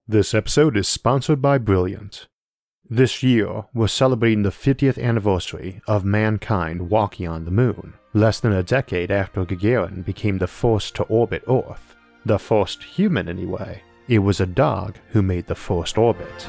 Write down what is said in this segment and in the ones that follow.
This episode is sponsored by Brilliant. This year, we're celebrating the 50th anniversary of mankind walking on the moon, less than a decade after Gagarin became the first to orbit Earth. The first human, anyway. It was a dog who made the first orbit.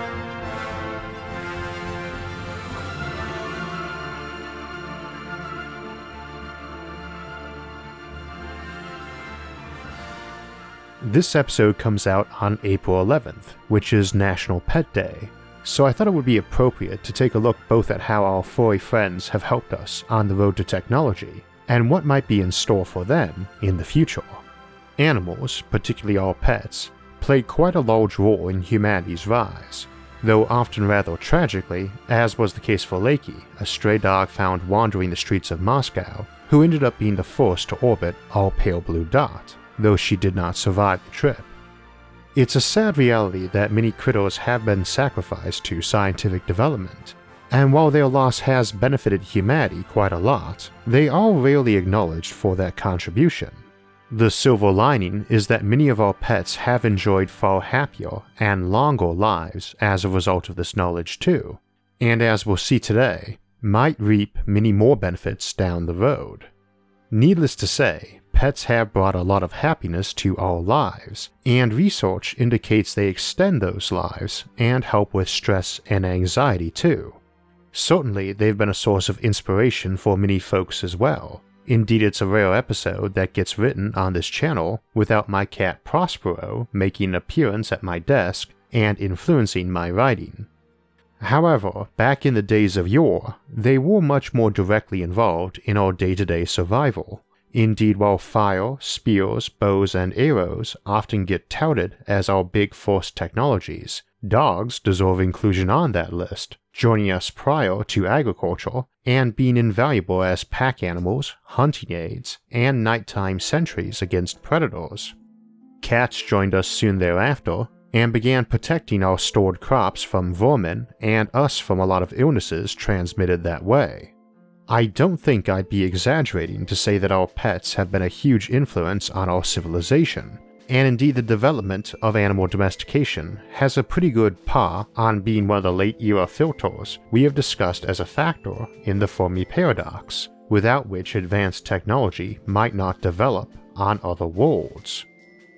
This episode comes out on April 11th, which is National Pet Day, so I thought it would be appropriate to take a look both at how our furry friends have helped us on the road to technology, and what might be in store for them in the future. Animals, particularly our pets, played quite a large role in humanity's rise, though often rather tragically, as was the case for Lakey, a stray dog found wandering the streets of Moscow, who ended up being the first to orbit our pale blue dot, though she did not survive the trip. It's a sad reality that many critters have been sacrificed to scientific development, and while their loss has benefited humanity quite a lot, they are rarely acknowledged for that contribution. The silver lining is that many of our pets have enjoyed far happier and longer lives as a result of this knowledge too, and as we'll see today, might reap many more benefits down the road. Needless to say, pets have brought a lot of happiness to our lives, and research indicates they extend those lives and help with stress and anxiety too. Certainly, they've been a source of inspiration for many folks as well. Indeed, it's a rare episode that gets written on this channel without my cat Prospero making an appearance at my desk and influencing my writing. However, back in the days of yore, they were much more directly involved in our day-to-day survival. Indeed, while fire, spears, bows, and arrows often get touted as our big first technologies, dogs deserve inclusion on that list, joining us prior to agriculture and being invaluable as pack animals, hunting aids, and nighttime sentries against predators. Cats joined us soon thereafter and began protecting our stored crops from vermin and us from a lot of illnesses transmitted that way. I don't think I'd be exaggerating to say that our pets have been a huge influence on our civilization, and indeed the development of animal domestication has a pretty good paw on being one of the late-era filters we have discussed as a factor in the Fermi paradox, without which advanced technology might not develop on other worlds.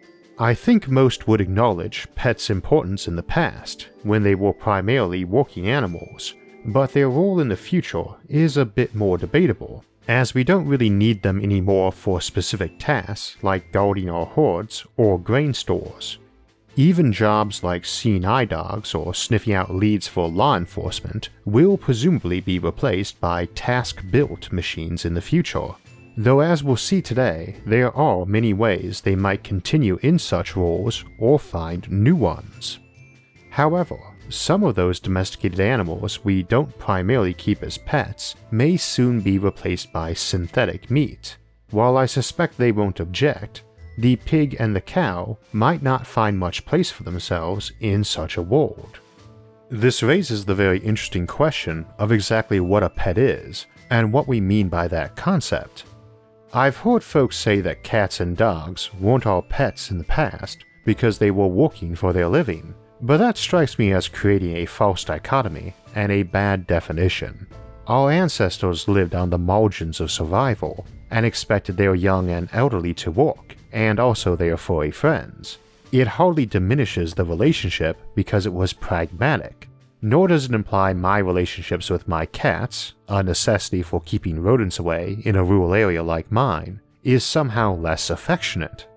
I think most would acknowledge pets' importance in the past, when they were primarily working animals, but their role in the future is a bit more debatable, as we don't really need them anymore for specific tasks like guarding our herds or grain stores. Even jobs like seeing eye dogs or sniffing out leads for law enforcement will presumably be replaced by task-built machines in the future, though as we'll see today, there are many ways they might continue in such roles or find new ones. However, some of those domesticated animals we don't primarily keep as pets may soon be replaced by synthetic meat. While I suspect they won't object, the pig and the cow might not find much place for themselves in such a world. This raises the very interesting question of exactly what a pet is, and what we mean by that concept. I've heard folks say that cats and dogs weren't our pets in the past because they were working for their living, but that strikes me as creating a false dichotomy and a bad definition. Our ancestors lived on the margins of survival and expected their young and elderly to work, and also their furry friends. It hardly diminishes the relationship because it was pragmatic, nor does it imply my relationships with my cats, a necessity for keeping rodents away in a rural area like mine, is somehow less affectionate.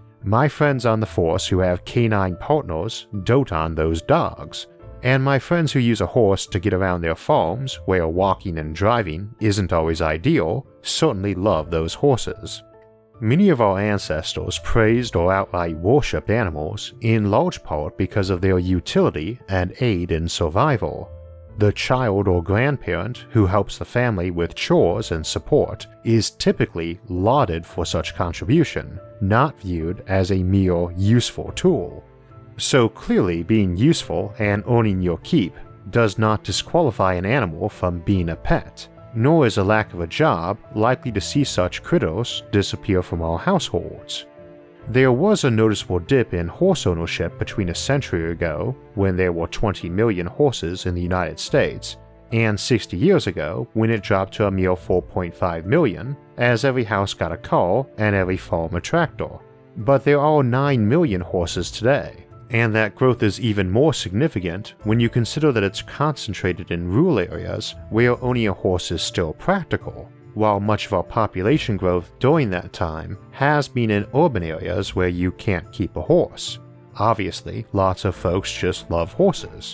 My friends on the force who have canine partners dote on those dogs, and my friends who use a horse to get around their farms where walking and driving isn't always ideal certainly love those horses. Many of our ancestors praised or outright worshipped animals in large part because of their utility and aid in survival. The child or grandparent who helps the family with chores and support is typically lauded for such contribution, not viewed as a mere useful tool. So clearly being useful and earning your keep does not disqualify an animal from being a pet, nor is a lack of a job likely to see such critters disappear from our households. There was a noticeable dip in horse ownership between a century ago, when there were 20 million horses in the United States, and 60 years ago, when it dropped to a mere 4.5 million, as every house got a car and every farm a tractor. But there are 9 million horses today, and that growth is even more significant when you consider that it's concentrated in rural areas where owning a horse is still practical, while much of our population growth during that time has been in urban areas where you can't keep a horse. Obviously, lots of folks just love horses.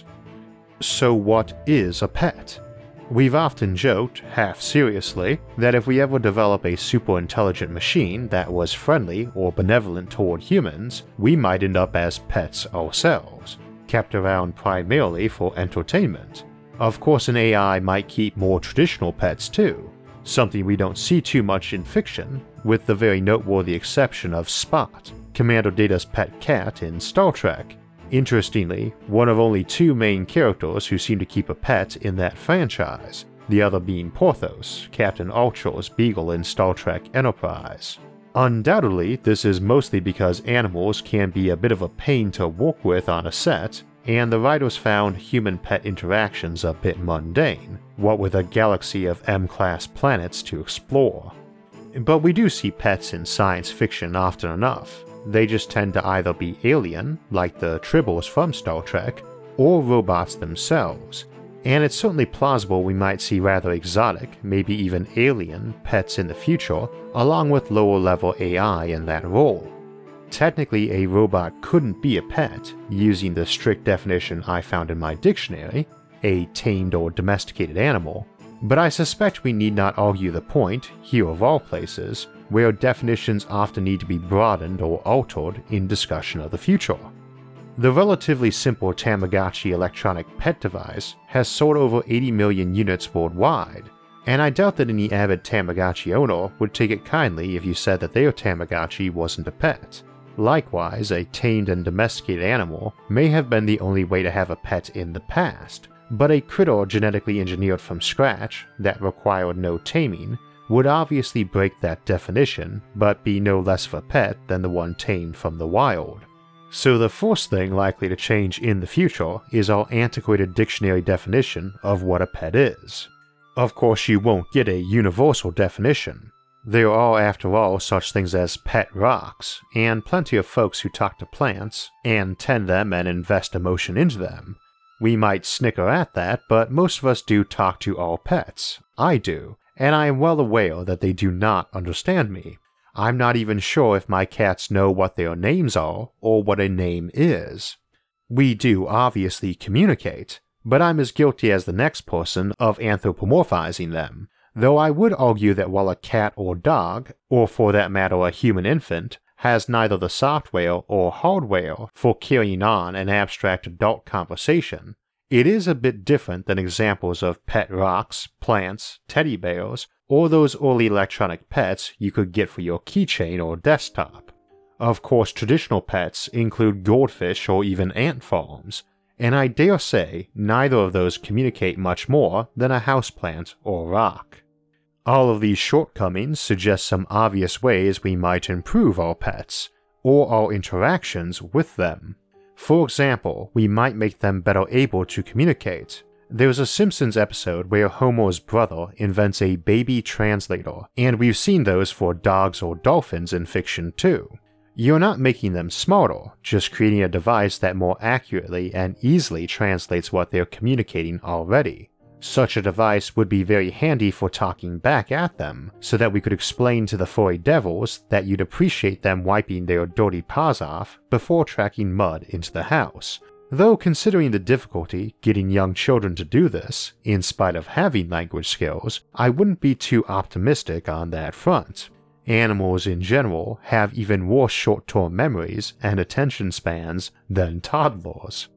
So what is a pet? We've often joked, half seriously, that if we ever develop a super intelligent machine that was friendly or benevolent toward humans, we might end up as pets ourselves, kept around primarily for entertainment. Of course, an AI might keep more traditional pets too, something we don't see too much in fiction, with the very noteworthy exception of Spot, Commander Data's pet cat in Star Trek. Interestingly, one of only 2 main characters who seem to keep a pet in that franchise, the other being Porthos, Captain Archer's beagle in Star Trek Enterprise. Undoubtedly, this is mostly because animals can be a bit of a pain to work with on a set, and the writers found human-pet interactions a bit mundane, what with a galaxy of M-class planets to explore. But we do see pets in science fiction often enough. They just tend to either be alien, like the Tribbles from Star Trek, or robots themselves, and it's certainly plausible we might see rather exotic, maybe even alien, pets in the future, along with lower-level AI in that role. Technically, a robot couldn't be a pet, using the strict definition I found in my dictionary, a tamed or domesticated animal, but I suspect we need not argue the point, here of all places, where definitions often need to be broadened or altered in discussion of the future. The relatively simple Tamagotchi electronic pet device has sold over 80 million units worldwide, and I doubt that any avid Tamagotchi owner would take it kindly if you said that their Tamagotchi wasn't a pet. Likewise, a tamed and domesticated animal may have been the only way to have a pet in the past, but a critter genetically engineered from scratch that required no taming would obviously break that definition, but be no less of a pet than the one tamed from the wild. So the first thing likely to change in the future is our antiquated dictionary definition of what a pet is. Of course, you won't get a universal definition. There are, after all, such things as pet rocks, and plenty of folks who talk to plants, and tend them and invest emotion into them. We might snicker at that, but most of us do talk to our pets. I do. And I am well aware that they do not understand me. I'm not even sure if my cats know what their names are or what a name is. We do obviously communicate, but I'm as guilty as the next person of anthropomorphizing them, though I would argue that while a cat or dog, or for that matter a human infant, has neither the software or hardware for carrying on an abstract adult conversation, it is a bit different than examples of pet rocks, plants, teddy bears, or those early electronic pets you could get for your keychain or desktop. Of course, traditional pets include goldfish or even ant farms, and I dare say neither of those communicate much more than a houseplant or rock. All of these shortcomings suggest some obvious ways we might improve our pets, or our interactions with them. For example, we might make them better able to communicate. There's a Simpsons episode where Homer's brother invents a baby translator, and we've seen those for dogs or dolphins in fiction too. You're not making them smarter, just creating a device that more accurately and easily translates what they're communicating already. Such a device would be very handy for talking back at them, so that we could explain to the furry devils that you'd appreciate them wiping their dirty paws off before tracking mud into the house. Though considering the difficulty getting young children to do this, in spite of having language skills, I wouldn't be too optimistic on that front. Animals in general have even worse short-term memories and attention spans than toddlers.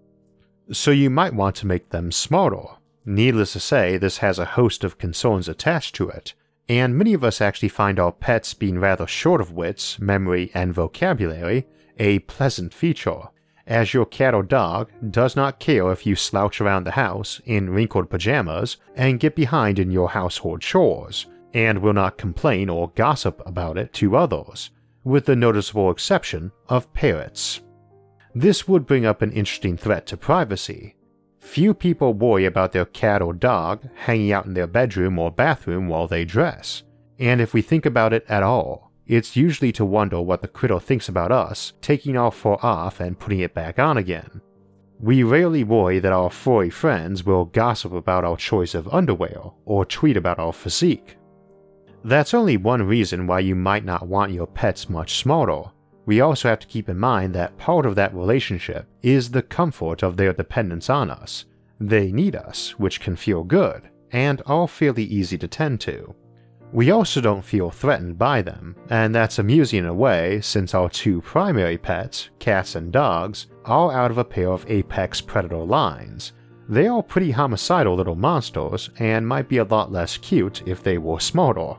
So you might want to make them smarter. Needless to say, this has a host of concerns attached to it, and many of us actually find our pets being rather short of wits, memory, and vocabulary a pleasant feature, as your cat or dog does not care if you slouch around the house in wrinkled pajamas and get behind in your household chores, and will not complain or gossip about it to others. with the noticeable exception of parrots. This would bring up an interesting threat to privacy. Few people worry about their cat or dog hanging out in their bedroom or bathroom while they dress, and if we think about it at all, it's usually to wonder what the critter thinks about us taking our fur off and putting it back on again. We rarely worry that our furry friends will gossip about our choice of underwear or tweet about our physique. That's only one reason why you might not want your pets much smarter. We also have to keep in mind that part of that relationship is the comfort of their dependence on us. They need us, which can feel good, and are fairly easy to tend to. We also don't feel threatened by them, and that's amusing in a way since our two primary pets, cats and dogs, are out of a pair of apex predator lines. They are pretty homicidal little monsters and might be a lot less cute if they were smarter.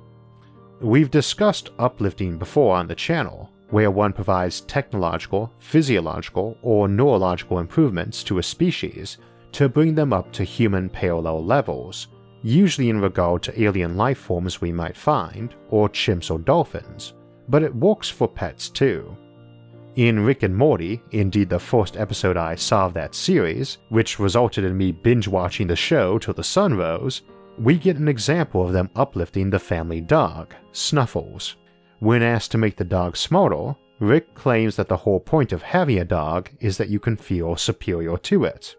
We've discussed uplifting before on the channel, where one provides technological, physiological, or neurological improvements to a species to bring them up to human parallel levels, usually in regard to alien life forms we might find, or chimps or dolphins, but it works for pets too. In Rick and Morty, indeed the first episode I saw of that series, which resulted in me binge-watching the show till the sun rose, we get an example of them uplifting the family dog, Snuffles. When asked to make the dog smarter, Rick claims that the whole point of having a dog is that you can feel superior to it.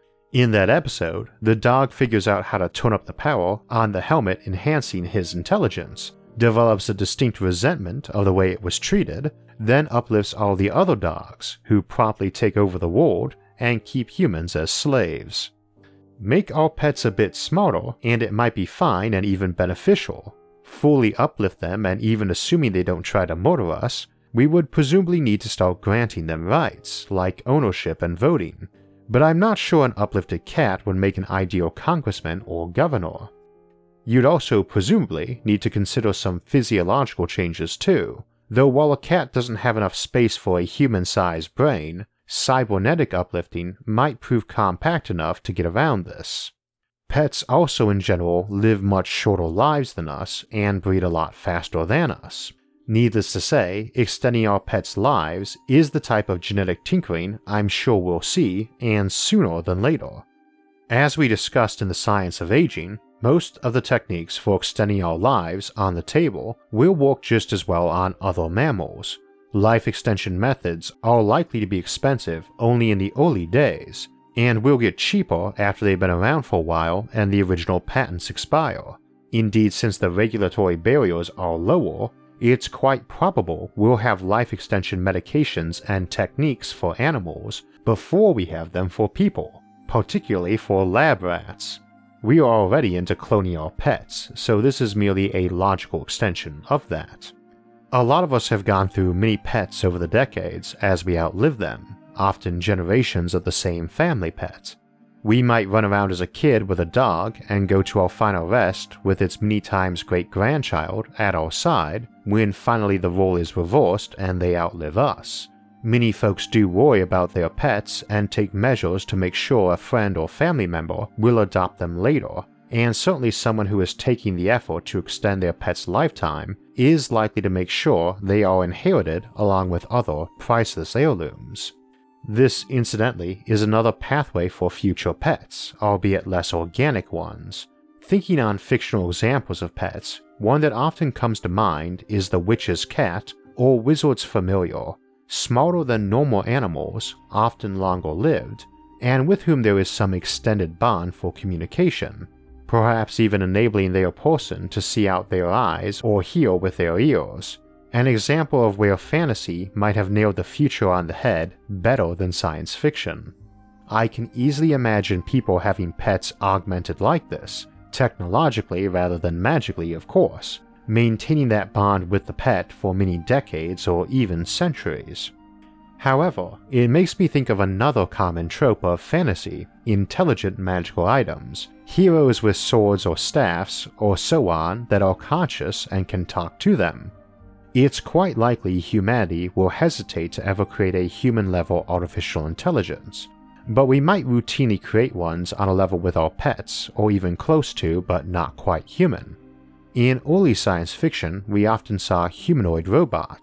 In that episode, the dog figures out how to turn up the power on the helmet, enhancing his intelligence, develops a distinct resentment of the way it was treated, then uplifts all the other dogs, who promptly take over the world and keep humans as slaves. Make our pets a bit smarter, and it might be fine and even beneficial. Fully uplift them, and even assuming they don't try to murder us, we would presumably need to start granting them rights, like ownership and voting. But I'm not sure an uplifted cat would make an ideal congressman or governor. You'd also presumably need to consider some physiological changes too, though while a cat doesn't have enough space for a human-sized brain, cybernetic uplifting might prove compact enough to get around this. Pets also in general live much shorter lives than us and breed a lot faster than us. Needless to say, extending our pets' lives is the type of genetic tinkering I'm sure we'll see, and sooner than later. As we discussed in The Science of Aging, most of the techniques for extending our lives on the table will work just as well on other mammals. Life extension methods are likely to be expensive only in the early days, and will get cheaper after they've been around for a while and the original patents expire. Indeed, since the regulatory barriers are lower, it's quite probable we'll have life extension medications and techniques for animals before we have them for people, particularly for lab rats. We are already into cloning our pets, so this is merely a logical extension of that. A lot of us have gone through many pets over the decades as we outlive them, often generations of the same family pet. We might run around as a kid with a dog and go to our final rest with its many times great-grandchild at our side when finally the role is reversed and they outlive us. Many folks do worry about their pets and take measures to make sure a friend or family member will adopt them later, and certainly someone who is taking the effort to extend their pet's lifetime is likely to make sure they are inherited along with other priceless heirlooms. This, incidentally, is another pathway for future pets, albeit less organic ones. Thinking on fictional examples of pets, one that often comes to mind is the witch's cat or wizard's familiar, smaller than normal animals, often longer lived, and with whom there is some extended bond for communication, perhaps even enabling their person to see out their eyes or hear with their ears. An example of where fantasy might have nailed the future on the head better than science fiction. I can easily imagine people having pets augmented like this, technologically rather than magically of course, maintaining that bond with the pet for many decades or even centuries. However, it makes me think of another common trope of fantasy, intelligent magical items, heroes with swords or staffs or so on that are conscious and can talk to them. It's quite likely humanity will hesitate to ever create a human-level artificial intelligence, but we might routinely create ones on a level with our pets, or even close to but not quite human. In early science fiction, we often saw humanoid robots,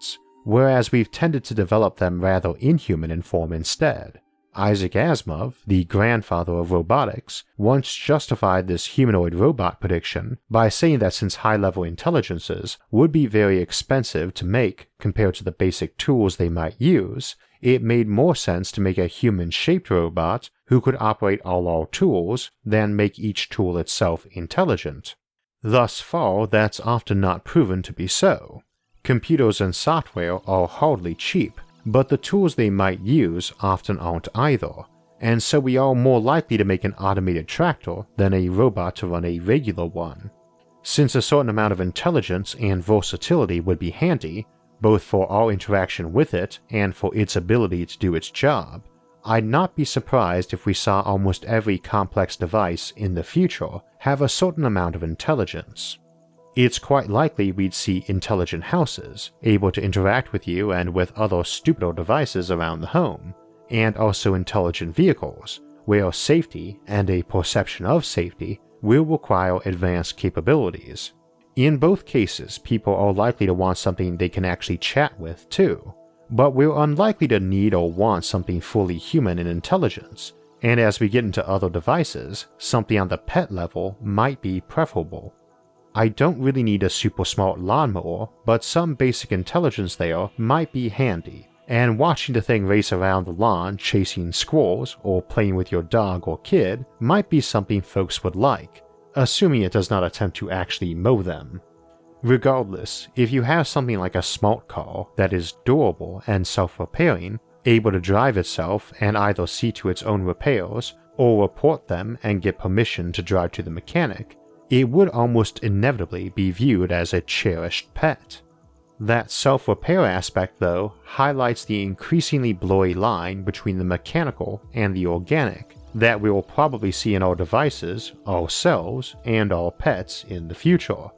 whereas we've tended to develop them rather inhuman in form instead. Isaac Asimov, the grandfather of robotics, once justified this humanoid robot prediction by saying that since high-level intelligences would be very expensive to make compared to the basic tools they might use, it made more sense to make a human-shaped robot who could operate all our tools than make each tool itself intelligent. Thus far, that's often not proven to be so. Computers and software are hardly cheap, but the tools they might use often aren't either, and so we are more likely to make an automated tractor than a robot to run a regular one. Since a certain amount of intelligence and versatility would be handy, both for our interaction with it and for its ability to do its job, I'd not be surprised if we saw almost every complex device in the future have a certain amount of intelligence. It's quite likely we'd see intelligent houses, able to interact with you and with other stupider devices around the home, and also intelligent vehicles, where safety and a perception of safety will require advanced capabilities. In both cases, people are likely to want something they can actually chat with too, but we're unlikely to need or want something fully human in intelligence, and as we get into other devices, something on the pet level might be preferable. I don't really need a super smart lawnmower, but some basic intelligence there might be handy, and watching the thing race around the lawn chasing squirrels or playing with your dog or kid might be something folks would like, assuming it does not attempt to actually mow them. Regardless, if you have something like a smart car that is durable and self-repairing, able to drive itself and either see to its own repairs or report them and get permission to drive to the mechanic, it would almost inevitably be viewed as a cherished pet. That self-repair aspect, though, highlights the increasingly blurry line between the mechanical and the organic that we will probably see in our devices, ourselves, and our pets in the future.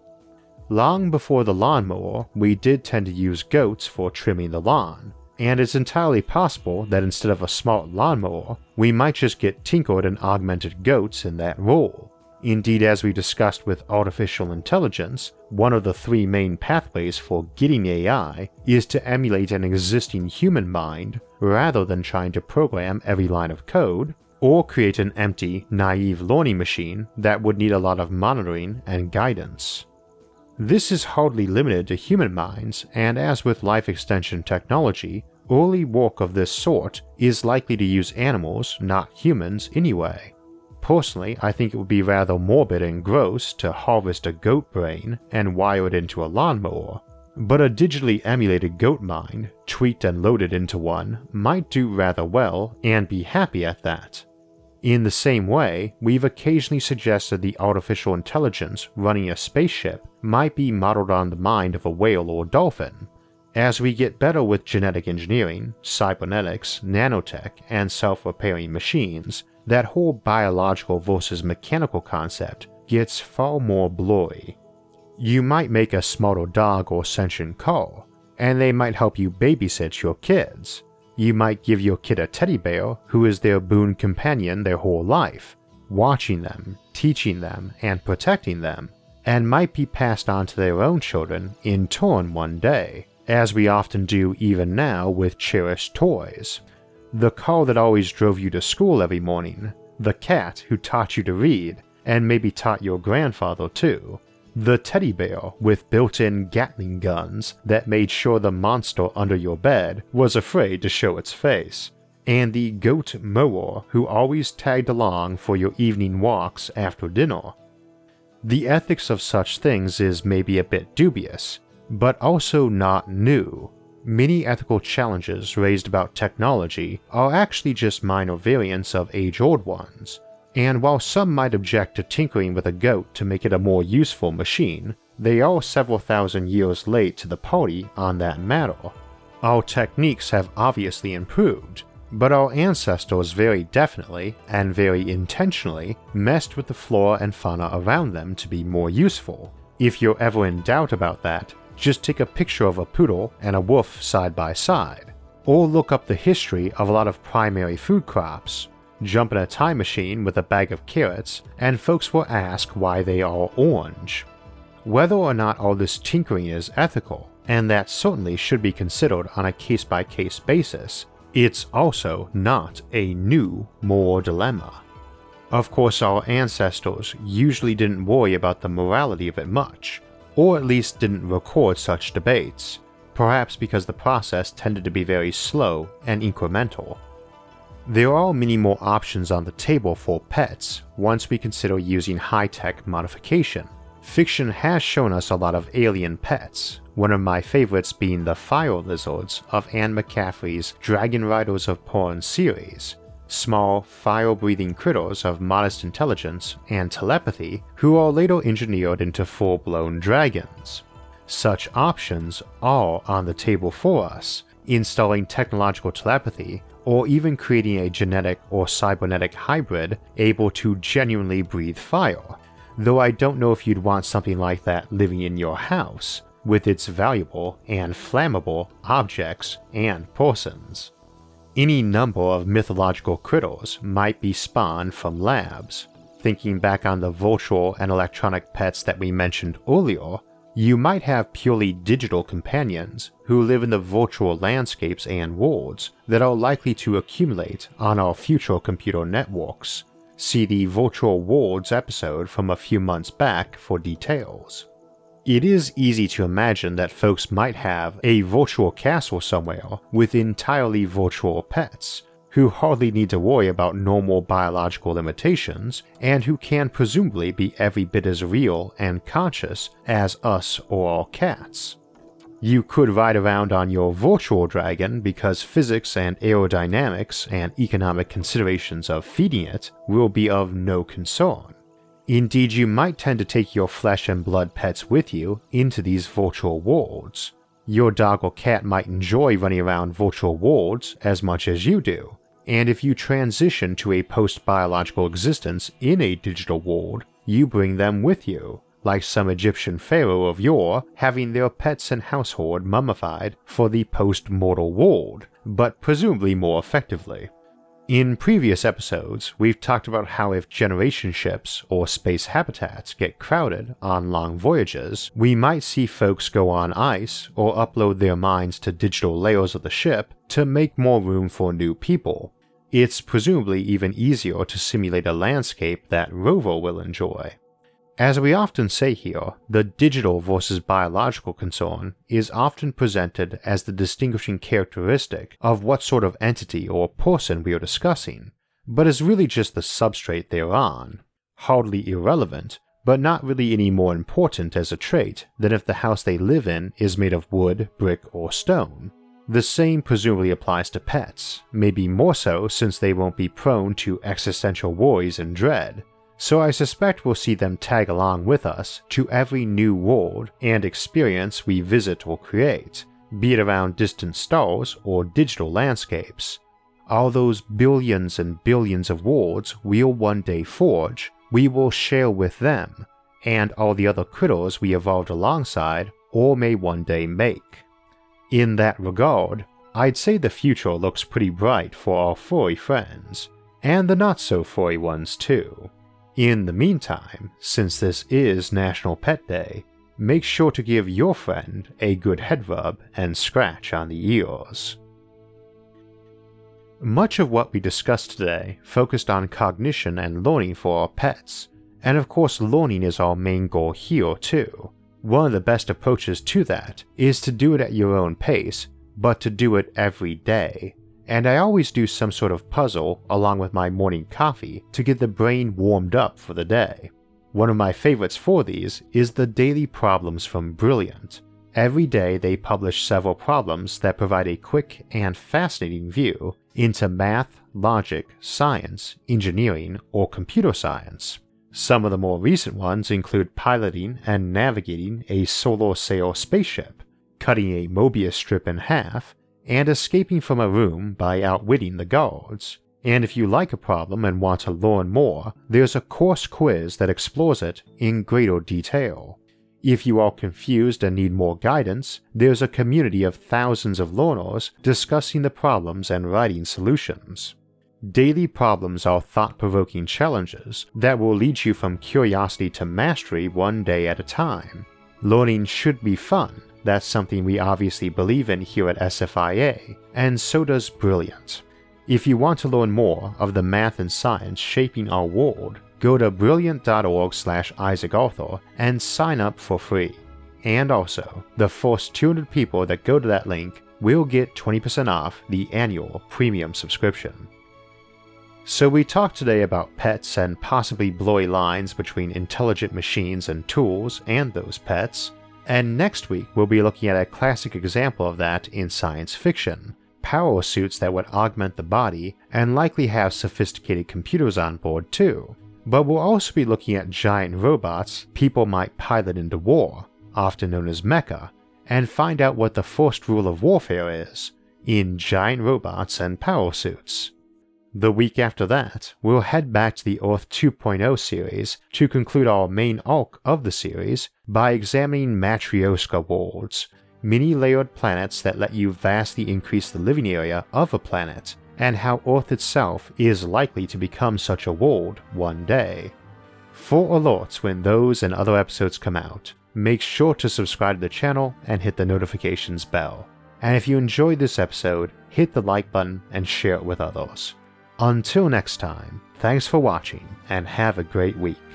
Long before the lawnmower, we did tend to use goats for trimming the lawn, and it's entirely possible that instead of a smart lawnmower, we might just get tinkered and augmented goats in that role. Indeed, as we discussed with artificial intelligence, one of the three main pathways for getting AI is to emulate an existing human mind rather than trying to program every line of code, or create an empty, naive learning machine that would need a lot of monitoring and guidance. This is hardly limited to human minds, and as with life extension technology, early work of this sort is likely to use animals, not humans, anyway. Personally, I think it would be rather morbid and gross to harvest a goat brain and wire it into a lawnmower, but a digitally emulated goat mind, tweaked and loaded into one, might do rather well and be happy at that. In the same way, we've occasionally suggested the artificial intelligence running a spaceship might be modeled on the mind of a whale or dolphin. As we get better with genetic engineering, cybernetics, nanotech, and self-repairing machines, that whole biological versus mechanical concept gets far more blurry. You might make a smarter dog or sentient car, and they might help you babysit your kids. You might give your kid a teddy bear who is their boon companion their whole life, watching them, teaching them, and protecting them, and might be passed on to their own children in turn one day, as we often do even now with cherished toys. The car that always drove you to school every morning, the cat who taught you to read, and maybe taught your grandfather too, the teddy bear with built-in Gatling guns that made sure the monster under your bed was afraid to show its face, and the goat mower who always tagged along for your evening walks after dinner. The ethics of such things is maybe a bit dubious, but also not new. Many ethical challenges raised about technology are actually just minor variants of age-old ones, and while some might object to tinkering with a goat to make it a more useful machine, they are several thousand years late to the party on that matter. Our techniques have obviously improved, but our ancestors very definitely, and very intentionally, messed with the flora and fauna around them to be more useful. If you're ever in doubt about that, just take a picture of a poodle and a wolf side by side, or look up the history of a lot of primary food crops. Jump in a time machine with a bag of carrots, and folks will ask why they are orange. Whether or not all this tinkering is ethical, and that certainly should be considered on a case-by-case basis, it's also not a new moral dilemma. Of course, our ancestors usually didn't worry about the morality of it much, or at least didn't record such debates, perhaps because the process tended to be very slow and incremental. There are many more options on the table for pets once we consider using high-tech modification. Fiction has shown us a lot of alien pets, one of my favorites being the fire lizards of Anne McCaffrey's Dragon Riders of Porn series, small, fire-breathing critters of modest intelligence and telepathy who are later engineered into full-blown dragons. Such options are on the table for us, installing technological telepathy or even creating a genetic or cybernetic hybrid able to genuinely breathe fire, though I don't know if you'd want something like that living in your house, with its valuable and flammable objects and persons. Any number of mythological critters might be spawned from labs. Thinking back on the virtual and electronic pets that we mentioned earlier, you might have purely digital companions who live in the virtual landscapes and worlds that are likely to accumulate on our future computer networks. See the Virtual Worlds episode from a few months back for details. It is easy to imagine that folks might have a virtual castle somewhere with entirely virtual pets, who hardly need to worry about normal biological limitations, and who can presumably be every bit as real and conscious as us or our cats. You could ride around on your virtual dragon because physics and aerodynamics and economic considerations of feeding it will be of no concern. Indeed, you might tend to take your flesh and blood pets with you into these virtual worlds. Your dog or cat might enjoy running around virtual worlds as much as you do, and if you transition to a post-biological existence in a digital world, you bring them with you, like some Egyptian pharaoh of yore having their pets and household mummified for the post-mortal world, but presumably more effectively. In previous episodes, we've talked about how if generation ships or space habitats get crowded on long voyages, we might see folks go on ice or upload their minds to digital layers of the ship to make more room for new people. It's presumably even easier to simulate a landscape that Rover will enjoy. As we often say here, the digital versus biological concern is often presented as the distinguishing characteristic of what sort of entity or person we are discussing, but is really just the substrate they're on. Hardly irrelevant, but not really any more important as a trait than if the house they live in is made of wood, brick, or stone. The same presumably applies to pets, maybe more so since they won't be prone to existential worries and dread. So I suspect we'll see them tag along with us to every new world and experience we visit or create, be it around distant stars or digital landscapes. All those billions and billions of worlds we'll one day forge, we will share with them, and all the other critters we evolved alongside or may one day make. In that regard, I'd say the future looks pretty bright for our furry friends, and the not-so-furry ones too. In the meantime, since this is National Pet Day, make sure to give your friend a good head rub and scratch on the ears. Much of what we discussed today focused on cognition and learning for our pets, and of course learning is our main goal here too. One of the best approaches to that is to do it at your own pace, but to do it every day. And I always do some sort of puzzle along with my morning coffee to get the brain warmed up for the day. One of my favorites for these is the Daily Problems from Brilliant. Every day they publish several problems that provide a quick and fascinating view into math, logic, science, engineering, or computer science. Some of the more recent ones include piloting and navigating a solar sail spaceship, cutting a Mobius strip in half, and escaping from a room by outwitting the guards. And if you like a problem and want to learn more, there's a course quiz that explores it in greater detail. If you are confused and need more guidance, there's a community of thousands of learners discussing the problems and writing solutions. Daily problems are thought-provoking challenges that will lead you from curiosity to mastery one day at a time. Learning should be fun, That's something we obviously believe in here at SFIA, and so does Brilliant. If you want to learn more of the math and science shaping our world, go to brilliant.org/IsaacArthur and sign up for free. And also, the first 200 people that go to that link will get 20% off the annual premium subscription. So we talked today about pets and possibly blurry lines between intelligent machines and tools and those pets, and next week we'll be looking at a classic example of that in science fiction, power suits that would augment the body and likely have sophisticated computers on board too. But we'll also be looking at giant robots people might pilot into war, often known as mecha, and find out what the first rule of warfare is in giant robots and power suits. The week after that, we'll head back to the Earth 2.0 series to conclude our main arc of the series by examining Matryoshka worlds, mini-layered planets that let you vastly increase the living area of a planet, and how Earth itself is likely to become such a world one day. For alerts when those and other episodes come out, make sure to subscribe to the channel and hit the notifications bell. And if you enjoyed this episode, hit the like button and share it with others. Until next time, thanks for watching and have a great week.